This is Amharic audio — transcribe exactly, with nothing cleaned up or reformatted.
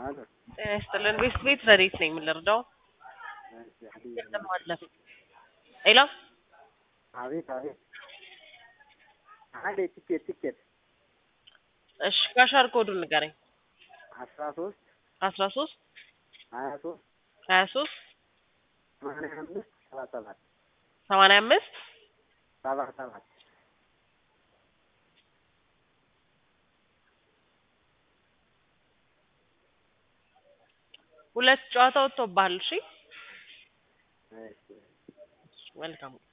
አሎ ጤና ይስጥልን። ቤት ቤት ረዲት ነኝ የምንረዳው እሺ ሀዲያ የተማለ ሄሎ አቤት አቤት አንዴ ቲኬት ቲኬት እሺ ካሻር ኮዱን ንገረኝ። አስራ ሶስት አስራ ሶስት ሀያ ሶስት ሀያ ሶስት ሰማንያ አምስት ሰባ ሰባት ሰማንያ አምስት ሰባ ሰባት ሁለት ጨዋታ ወጥቶብሃል። እሺ እሺ መልካም